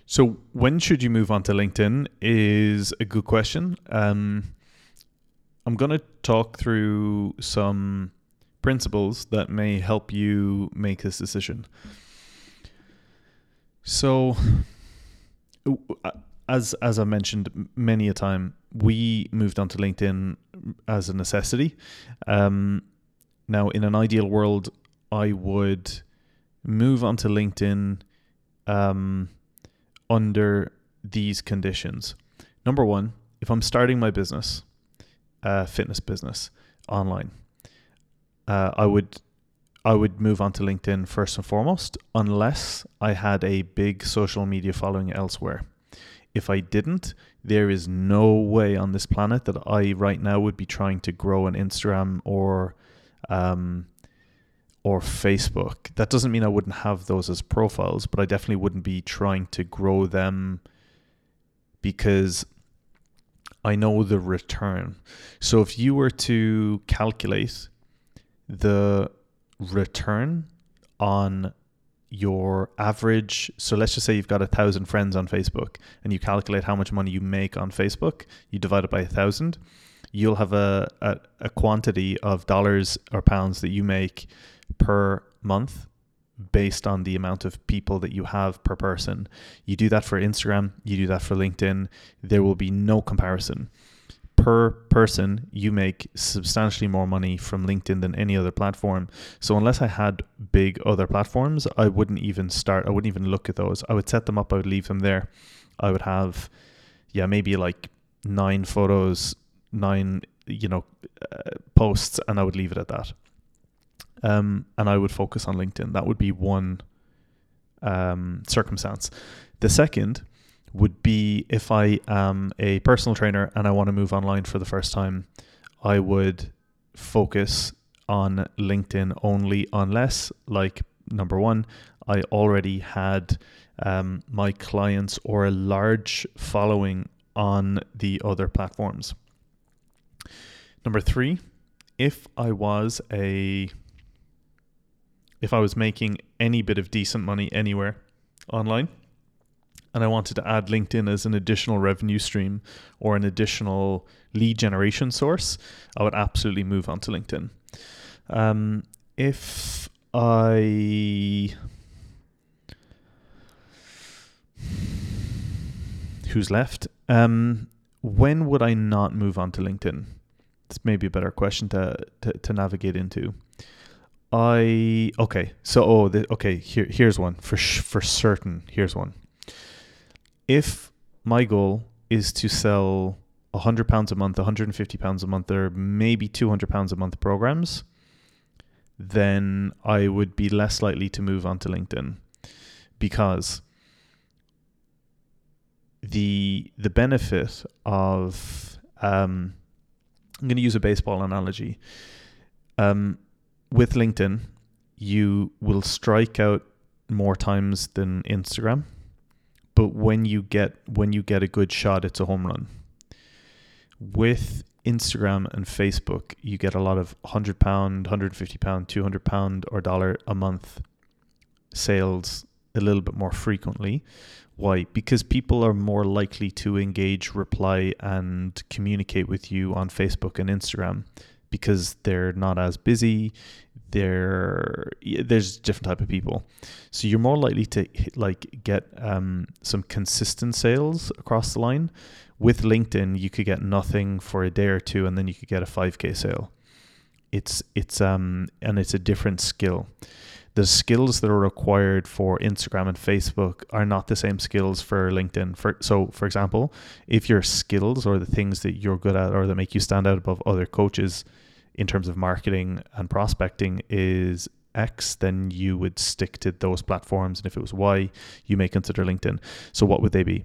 So when should you move on to LinkedIn is a good question. I'm going to talk through some principles that may help you make this decision. So, as I mentioned many a time, we moved onto LinkedIn as a necessity. Now, in an ideal world, I would move onto LinkedIn under these conditions. Number one, if I'm starting my business, fitness business online, I would move on to LinkedIn first and foremost, unless I had a big social media following elsewhere. If I didn't, there is no way on this planet that I right now would be trying to grow an Instagram or Facebook. That doesn't mean I wouldn't have those as profiles, but I definitely wouldn't be trying to grow them because I know the return. So if you were to calculate the return on your average, so let's just say you've got 1,000 friends on Facebook and you calculate how much money you make on Facebook, you divide it by 1,000, you'll have a quantity of dollars or pounds that you make per month based on the amount of people that you have per person. You do that for Instagram, you do that for LinkedIn, there will be no comparison. Per person, you make substantially more money from LinkedIn than any other platform. So unless I had big other platforms, I wouldn't even look at those. I would set them up, I would leave them there. I would have, maybe like 9 photos, 9, posts, and I would leave it at that. And I would focus on LinkedIn. That would be one circumstance. The second would be if I am a personal trainer and I want to move online for the first time, I would focus on LinkedIn only unless, like, number one, I already had my clients or a large following on the other platforms. Number three, if I was making any bit of decent money anywhere online, and I wanted to add LinkedIn as an additional revenue stream or an additional lead generation source, I would absolutely move on to LinkedIn. Who's left? When would I not move on to LinkedIn? It's maybe a better question to navigate into. Here's one for certain. Here's one. If my goal is to sell £100 a month, £150 a month, or maybe £200 a month programs, then I would be less likely to move on to LinkedIn, because the benefit of I'm going to use a baseball analogy. With LinkedIn, you will strike out more times than Instagram, but when you get a good shot, it's a home run. With Instagram and Facebook, you get a lot of £100, £150, £200 or dollar a month sales a little bit more frequently. Why? Because people are more likely to engage, reply, and communicate with you on Facebook and Instagram because they're not as busy. There's different type of people, so you're more likely to get some consistent sales across the line. With LinkedIn, you could get nothing for a day or two, and then you could get a 5K sale. It's a different skill. The skills that are required for Instagram and Facebook are not the same skills for LinkedIn. For example, if your skills or the things that you're good at or that make you stand out above other coaches in terms of marketing and prospecting is X, then you would stick to those platforms. And if it was Y, you may consider LinkedIn. So what would they be?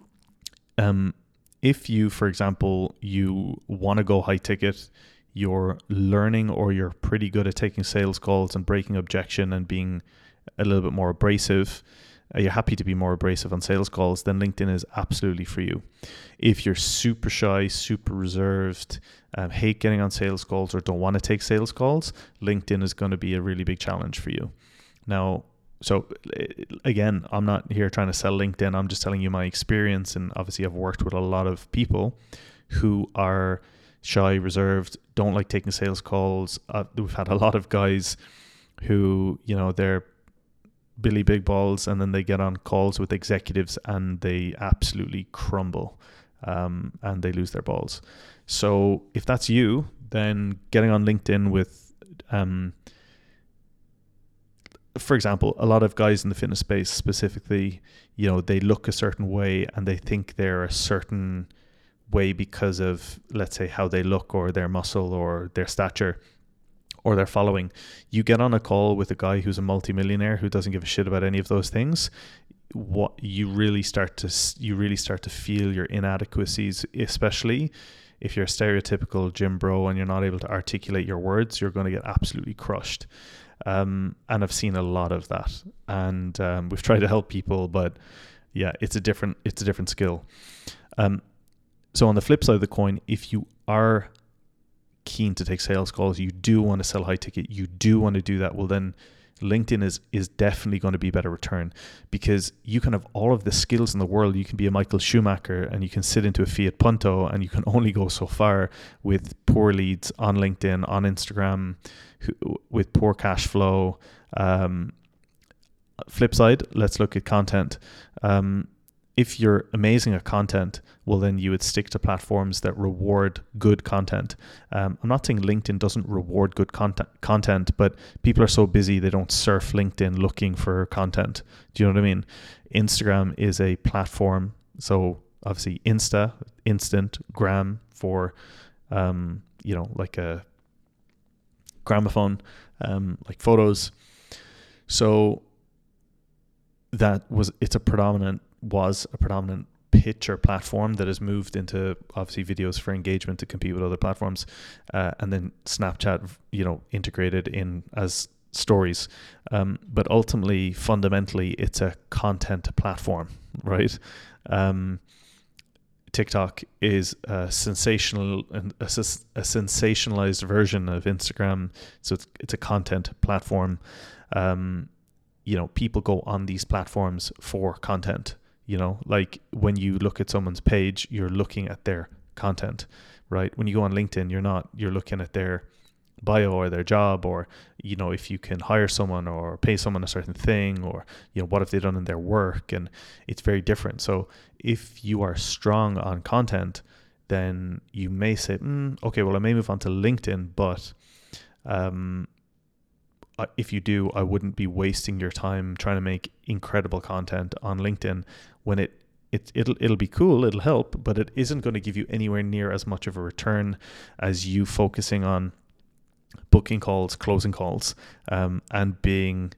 If you, for example, you want to go high ticket, you're learning or you're pretty good at taking sales calls and breaking objection and being a little bit more abrasive, you're happy to be more abrasive on sales calls, then LinkedIn is absolutely for you. If you're super shy, super reserved, hate getting on sales calls or don't want to take sales calls, LinkedIn is going to be a really big challenge for you. Now, So again, I'm not here trying to sell LinkedIn. I'm just telling you my experience. And obviously I've worked with a lot of people who are shy, reserved, don't like taking sales calls. We've had a lot of guys who, they're Billy Big Balls, and then they get on calls with executives and they absolutely crumble, and they lose their balls. So if that's you, then getting on LinkedIn with, for example, a lot of guys in the fitness space specifically, they look a certain way and they think they're a certain way because of, let's say, how they look or their muscle or their stature or their following. You get on a call with a guy who's a multimillionaire who doesn't give a shit about any of those things. What you really start to feel your inadequacies, especially if you're a stereotypical gym bro and you're not able to articulate your words. You're going to get absolutely crushed. And I've seen a lot of that, and we've tried to help people, but yeah, it's a different skill. So on the flip side of the coin, if you are keen to take sales calls, you do want to sell high ticket, you do want to do that, well then LinkedIn is definitely going to be a better return, because you can have all of the skills in the world. You can be a Michael Schumacher and you can sit into a Fiat Punto, and you can only go so far with poor leads on LinkedIn, on Instagram, with poor cash flow. Flip side, let's look at content. If you're amazing at content, well, then you would stick to platforms that reward good content. I'm not saying LinkedIn doesn't reward good content, but people are so busy they don't surf LinkedIn looking for content. Do you know what I mean? Instagram is a platform. So obviously instant, gram for, like a gramophone, like photos. So it's a predominant picture platform that has moved into obviously videos for engagement to compete with other platforms, and then Snapchat, integrated in as stories. But ultimately, fundamentally, it's a content platform, right? TikTok is a sensationalized version of Instagram, so it's a content platform. People go on these platforms for content. Like when you look at someone's page, you're looking at their content, right? When you go on LinkedIn, you're looking at their bio or their job, or, if you can hire someone or pay someone a certain thing, or, what have they done in their work? And it's very different. So if you are strong on content, then you may say, okay, well, I may move on to LinkedIn, but, if you do, I wouldn't be wasting your time trying to make incredible content on LinkedIn when it'll be cool, it'll help, but it isn't going to give you anywhere near as much of a return as you focusing on booking calls, closing calls, and being,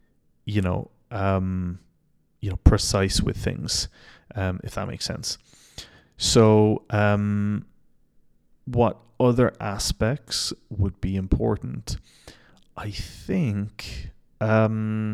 precise with things, if that makes sense. So, what other aspects would be important? I think I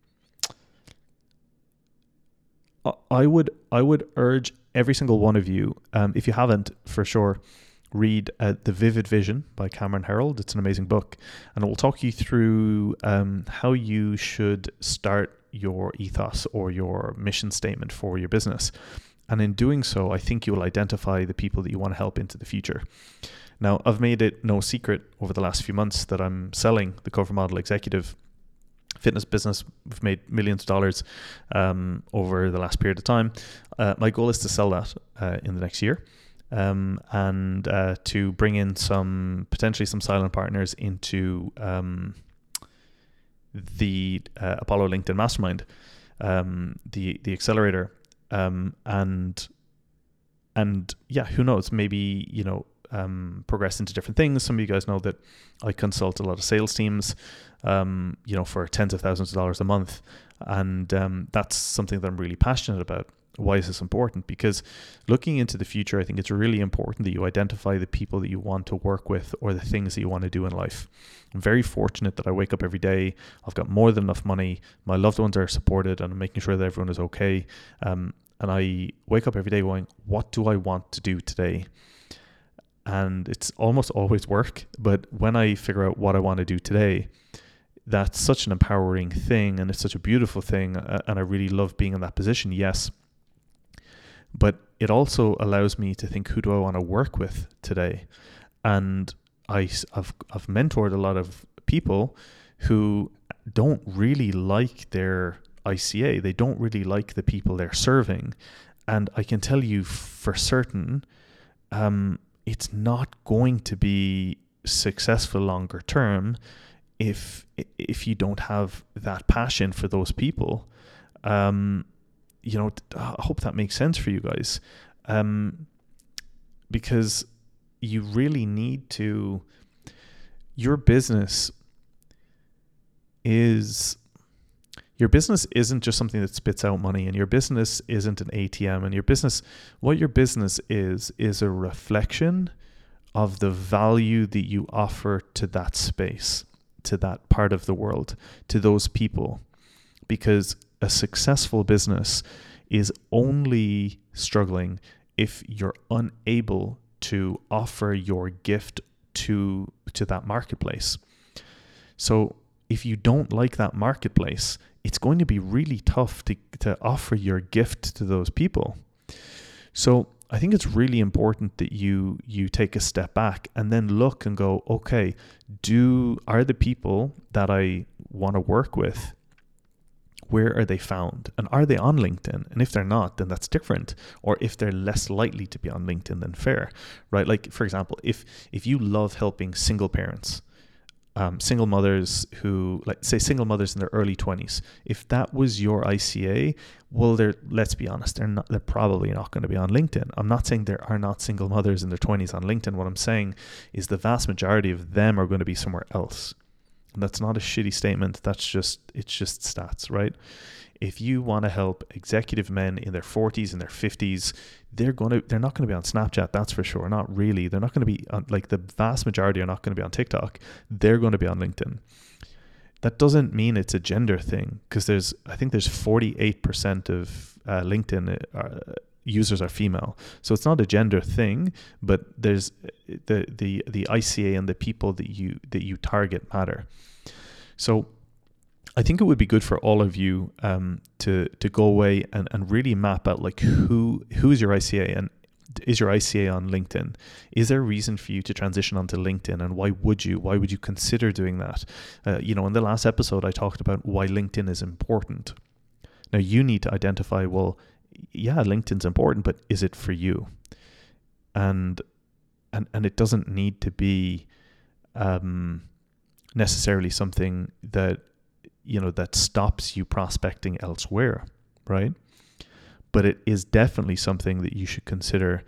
would urge every single one of you, if you haven't, for sure, read The Vivid Vision by Cameron Herold. It's an amazing book, and it will talk you through how you should start your ethos or your mission statement for your business. And in doing so, I think you will identify the people that you want to help into the future. Now, I've made it no secret over the last few months that I'm selling the Cover Model Executive fitness business. We've made millions of dollars over the last period of time. My goal is to sell that in the next year, and to bring in potentially some silent partners into the Apollo LinkedIn Mastermind, the accelerator, and yeah, who knows, maybe, progress into different things. Some of you guys know that I consult a lot of sales teams, for tens of thousands of dollars a month. And that's something that I'm really passionate about. Why is this important? Because looking into the future, I think it's really important that you identify the people that you want to work with or the things that you want to do in life. I'm very fortunate that I wake up every day. I've got more than enough money. My loved ones are supported, and I'm making sure that everyone is okay. And I wake up every day going, what do I want to do today? And it's almost always work. But when I figure out what I want to do today, that's such an empowering thing, and it's such a beautiful thing, and I really love being in that position, yes. But it also allows me to think, who do I want to work with today? And I've mentored a lot of people who don't really like their ICA. They don't really like the people they're serving. And I can tell you for certain, it's not going to be successful longer term if you don't have that passion for those people. I hope that makes sense for you guys, because you really need to. Your business isn't just something that spits out money, and your business isn't an ATM, and what your business is a reflection of the value that you offer to that space, to that part of the world, to those people. Because a successful business is only struggling if you're unable to offer your gift to that marketplace. So if you don't like that marketplace, it's going to be really tough to offer your gift to those people. So I think it's really important that you take a step back and then look and go, okay, are the people that I want to work with, where are they found? And are they on LinkedIn? And if they're not, then that's different. Or if they're less likely to be on LinkedIn, then fair, right? Like, for example, if you love helping single parents, single mothers who, like, say, single mothers in their early 20s, if that was your ICA, well, let's be honest, they're probably not going to be on LinkedIn. I'm not saying there are not single mothers in their 20s on LinkedIn. What I'm saying is the vast majority of them are going to be somewhere else. And that's not a shitty statement. It's just stats, right? If you want to help executive men in their 40s and their 50s, they're not going to be on Snapchat, that's for sure. Not really. They're not going to be on, like, the vast majority are not going to be on TikTok. They're going to be on LinkedIn. That doesn't mean it's a gender thing, because I think there's 48% of LinkedIn users are female. So it's not a gender thing, but there's the ICA and the people that you target matter. So I think it would be good for all of you to go away and really map out, like, who's your ICA, and is your ICA on LinkedIn? Is there a reason for you to transition onto LinkedIn, and why would you consider doing that? In the last episode, I talked about why LinkedIn is important. Now you need to identify, well, yeah, LinkedIn's important, but is it for you? And it doesn't need to be necessarily something that that stops you prospecting elsewhere, right? But it is definitely something that you should consider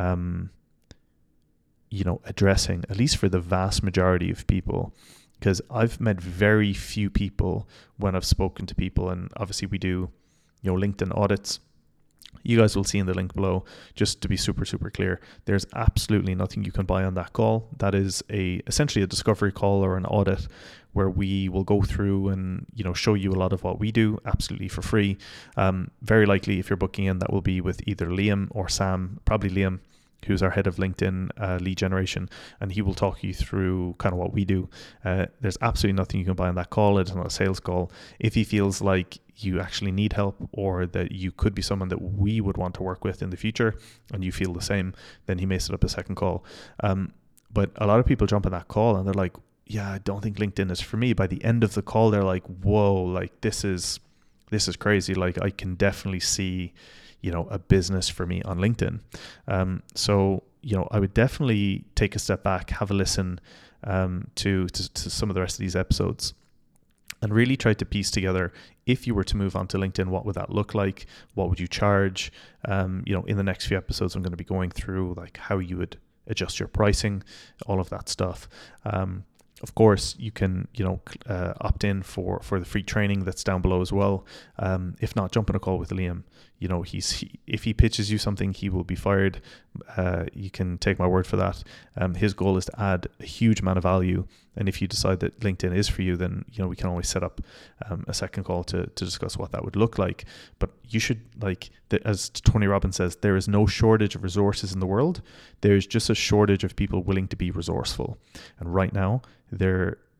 addressing, at least for the vast majority of people. Because I've met very few people when I've spoken to people, and obviously we do LinkedIn audits. You guys will see in the link below, just to be super, super clear, there's absolutely nothing you can buy on that call. That is essentially a discovery call or an audit where we will go through and show you a lot of what we do absolutely for free. Very likely, if you're booking in, that will be with either Liam or Sam, probably Liam, who's our head of LinkedIn lead generation, and he will talk you through kind of what we do. There's absolutely nothing you can buy on that call. It's not a sales call. If he feels like you actually need help, or that you could be someone that we would want to work with in the future, and you feel the same, then he may set up a second call. But a lot of people jump on that call and they're like, yeah, I don't think LinkedIn is for me. By the end of the call, they're like, whoa, like this is crazy. Like, I can definitely see a business for me on LinkedIn. So I would definitely take a step back, have a listen to some of the rest of these episodes, and really try to piece together, if you were to move on to LinkedIn, what would that look like? What would you charge? In the next few episodes, I'm going to be going through like how you would adjust your pricing, all of that stuff. Of course, you can, opt in for the free training that's down below as well. If not, jump on a call with Liam. If he pitches you something, he will be fired. You can take my word for that. His goal is to add a huge amount of value. And if you decide that LinkedIn is for you, then, we can always set up a second call to discuss what that would look like. But you should, as Tony Robbins says, there is no shortage of resources in the world. There's just a shortage of people willing to be resourceful. And right now, there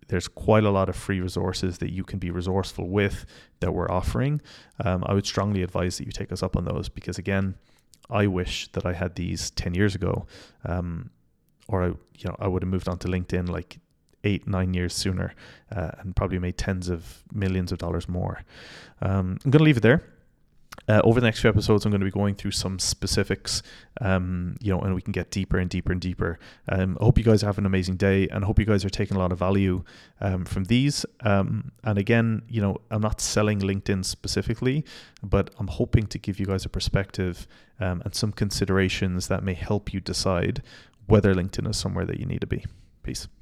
there's quite a lot of free resources that you can be resourceful with that we're offering. I would strongly advise that you take us up on those, because again, I wish that I had these 10 years ago, or I would have moved on to LinkedIn like 8-9 years sooner, and probably made tens of millions of dollars more. I'm going to leave it there. Over the next few episodes, I'm going to be going through some specifics, and we can get deeper and deeper and deeper. I hope you guys have an amazing day, and I hope you guys are taking a lot of value from these. And again, I'm not selling LinkedIn specifically, but I'm hoping to give you guys a perspective and some considerations that may help you decide whether LinkedIn is somewhere that you need to be. Peace.